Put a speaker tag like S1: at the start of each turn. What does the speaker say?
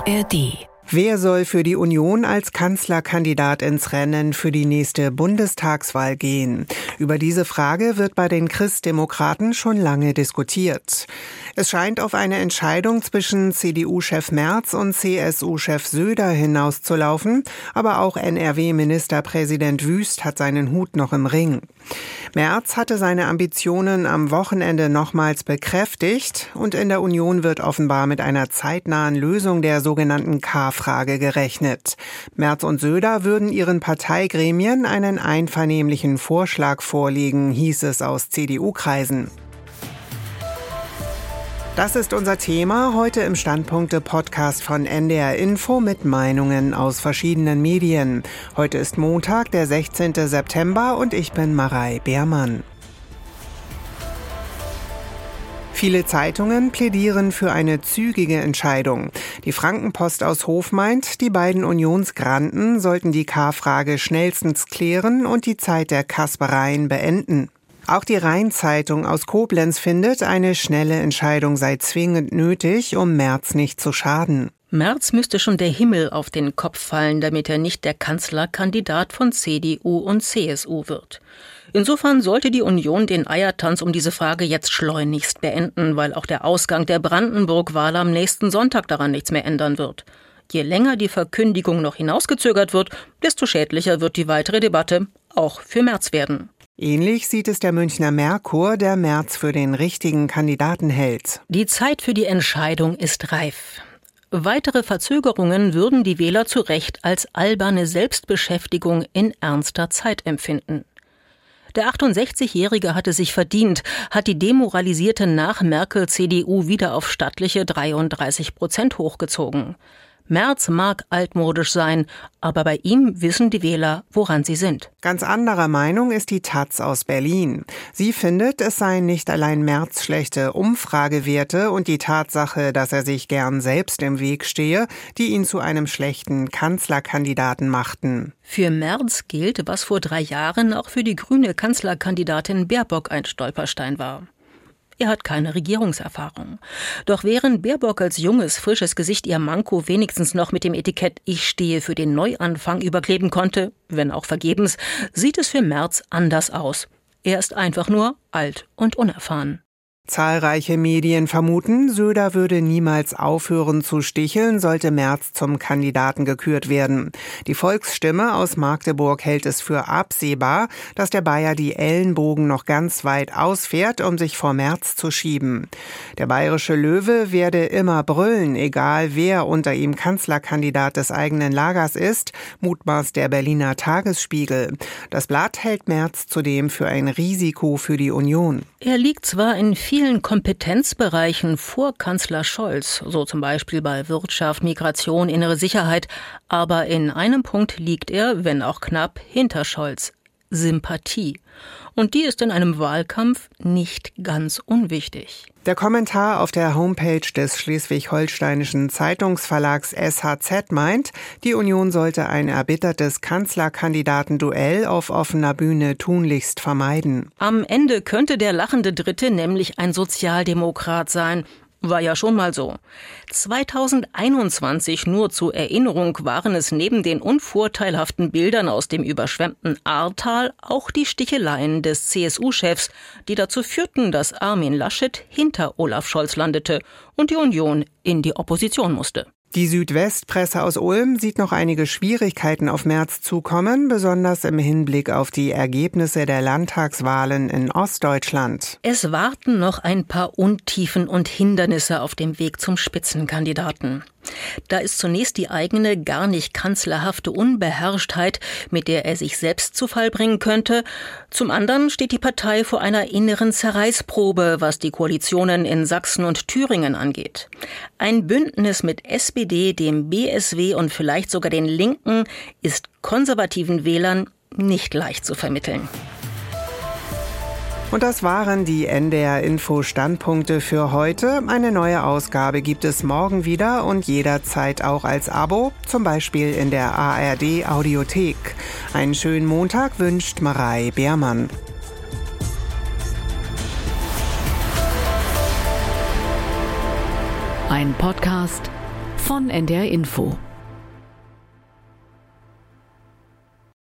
S1: ARD.
S2: Wer soll für die Union als Kanzlerkandidat ins Rennen für die nächste Bundestagswahl gehen? Über diese Frage wird bei den Christdemokraten schon lange diskutiert. Es scheint auf eine Entscheidung zwischen CDU-Chef Merz und CSU-Chef Söder hinauszulaufen, aber auch NRW-Ministerpräsident Wüst hat seinen Hut noch im Ring. Merz hatte seine Ambitionen am Wochenende nochmals bekräftigt und in der Union wird offenbar mit einer zeitnahen Lösung der sogenannten K-Frage gerechnet. Merz und Söder würden ihren Parteigremien einen einvernehmlichen Vorschlag vorlegen, hieß es aus CDU-Kreisen. Das ist unser Thema heute im Standpunkte-Podcast von NDR Info mit Meinungen aus verschiedenen Medien. Heute ist Montag, der 16. September und ich bin Marei Beermann. Viele Zeitungen plädieren für eine zügige Entscheidung. Die Frankenpost aus Hof meint, die beiden Unionsgranden sollten die K-Frage schnellstens klären und die Zeit der Kaspereien beenden. Auch die Rhein-Zeitung aus Koblenz findet, eine schnelle Entscheidung sei zwingend nötig, um Merz nicht zu schaden.
S3: Merz müsste schon der Himmel auf den Kopf fallen, damit er nicht der Kanzlerkandidat von CDU und CSU wird. Insofern sollte die Union den Eiertanz um diese Frage jetzt schleunigst beenden, weil auch der Ausgang der Brandenburg-Wahl am nächsten Sonntag daran nichts mehr ändern wird. Je länger die Verkündigung noch hinausgezögert wird, desto schädlicher wird die weitere Debatte auch für Merz werden.
S2: Ähnlich sieht es der Münchner Merkur, der Merz für den richtigen Kandidaten hält.
S3: Die Zeit für die Entscheidung ist reif. Weitere Verzögerungen würden die Wähler zu Recht als alberne Selbstbeschäftigung in ernster Zeit empfinden. Der 68-Jährige hatte sich verdient, hat die demoralisierte Nach-Merkel-CDU wieder auf stattliche 33% hochgezogen. Merz mag altmodisch sein, aber bei ihm wissen die Wähler, woran sie sind.
S2: Ganz anderer Meinung ist die taz aus Berlin. Sie findet, es seien nicht allein Merz schlechte Umfragewerte und die Tatsache, dass er sich gern selbst im Weg stehe, die ihn zu einem schlechten Kanzlerkandidaten machten.
S3: Für Merz gilt, was vor 3 Jahren auch für die grüne Kanzlerkandidatin Baerbock ein Stolperstein war. Er hat keine Regierungserfahrung. Doch während Baerbock als junges, frisches Gesicht ihr Manko wenigstens noch mit dem Etikett „Ich stehe für den Neuanfang" überkleben konnte, wenn auch vergebens, sieht es für Merz anders aus. Er ist einfach nur alt und unerfahren.
S2: Zahlreiche Medien vermuten, Söder würde niemals aufhören zu sticheln, sollte Merz zum Kandidaten gekürt werden. Die Volksstimme aus Magdeburg hält es für absehbar, dass der Bayer die Ellenbogen noch ganz weit ausfährt, um sich vor Merz zu schieben. Der bayerische Löwe werde immer brüllen, egal wer unter ihm Kanzlerkandidat des eigenen Lagers ist, mutmaßt der Berliner Tagesspiegel. Das Blatt hält Merz zudem für ein Risiko für die Union.
S3: Er liegt zwar in vielen Kompetenzbereichen vor Kanzler Scholz, so zum Beispiel bei Wirtschaft, Migration, innere Sicherheit, aber in einem Punkt liegt er, wenn auch knapp, hinter Scholz: Sympathie. Und die ist in einem Wahlkampf nicht ganz unwichtig.
S2: Der Kommentar auf der Homepage des schleswig-holsteinischen Zeitungsverlags SHZ meint, die Union sollte ein erbittertes Kanzlerkandidatenduell auf offener Bühne tunlichst vermeiden.
S3: Am Ende könnte der lachende Dritte nämlich ein Sozialdemokrat sein. War ja schon mal so. 2021, nur zur Erinnerung, waren es neben den unvorteilhaften Bildern aus dem überschwemmten Ahrtal auch die Sticheleien des CSU-Chefs, die dazu führten, dass Armin Laschet hinter Olaf Scholz landete und die Union in die Opposition musste.
S2: Die Südwestpresse aus Ulm sieht noch einige Schwierigkeiten auf Merz zukommen, besonders im Hinblick auf die Ergebnisse der Landtagswahlen in Ostdeutschland.
S3: Es warten noch ein paar Untiefen und Hindernisse auf dem Weg zum Spitzenkandidaten. Da ist zunächst die eigene, gar nicht kanzlerhafte Unbeherrschtheit, mit der er sich selbst zu Fall bringen könnte. Zum anderen steht die Partei vor einer inneren Zerreißprobe, was die Koalitionen in Sachsen und Thüringen angeht. Ein Bündnis mit SPD, dem BSW und vielleicht sogar den Linken ist konservativen Wählern nicht leicht zu vermitteln.
S2: Und das waren die NDR Info Standpunkte für heute. Eine neue Ausgabe gibt es morgen wieder und jederzeit auch als Abo, zum Beispiel in der ARD Audiothek. Einen schönen Montag wünscht Marei Beermann.
S1: Ein Podcast von NDR Info.